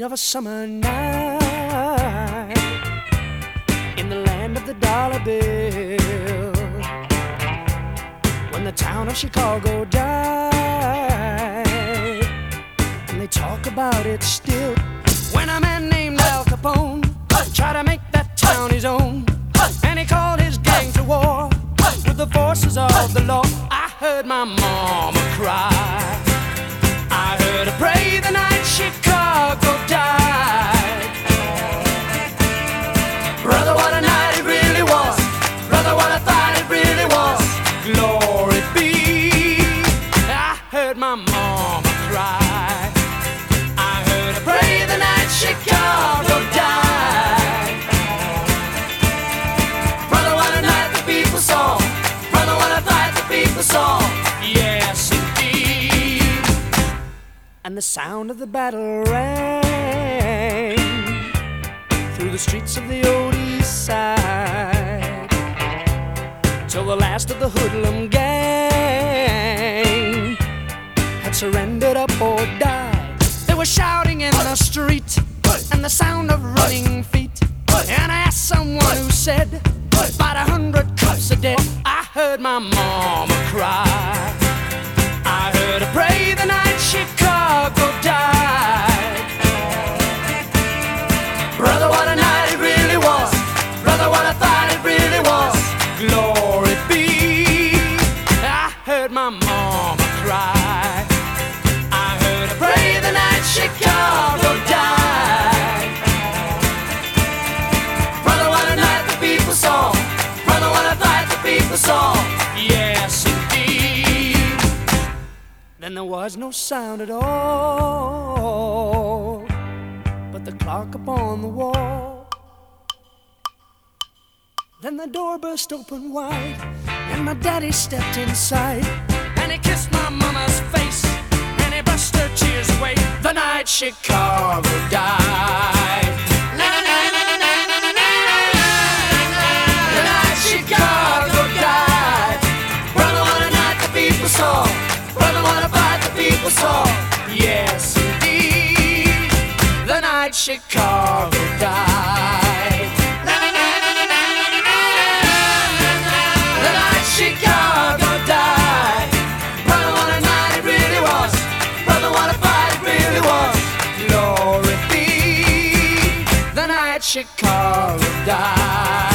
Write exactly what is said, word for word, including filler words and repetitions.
heat of a summer night in the land of the dollar bill, when the town of Chicago died, and they talk about it still. When a man named Al Capone tried to make that town his own, and he called his gang to war with the forces of the law, I heard my mama cry. I heard her pray the night Chicago died. Brother, what a night it really was. Brother, what I thought it really was. Glory be. I heard my mama cry. I heard her pray the night Chicago died. Brother, what a night the people saw. Brother, what I thought the people saw. Yes, indeed. And the sound of the battle rang through the streets of the old east side, till the last of the hoodlum gang had surrendered up or died. They were shouting in the street, and the sound of running feet. And I asked someone who said, about a hundred cops are dead. I heard my mama cry. I heard her pray the night Chicago died. Brother, what a night it really was. Brother, what I thought it really was. Glory be. I heard my mama cry. I heard her pray the night Chicago died. Brother, what a night the people saw. Brother, what I thought the people saw. Yes, indeed. Then there was no sound at all but the clock upon the wall. Then the door burst open wide, and my daddy stepped inside, and he kissed my mama's face, and he brushed her tears away. The night Chicago died. The night Chicago died. Brother, what a night the people saw. Brother, what a fight the people saw. Yes, indeed. The night Chicago died. The night Chicago died. Brother, what a night it really was. Brother, what a fight it really was. Glory be. The night Chicago died.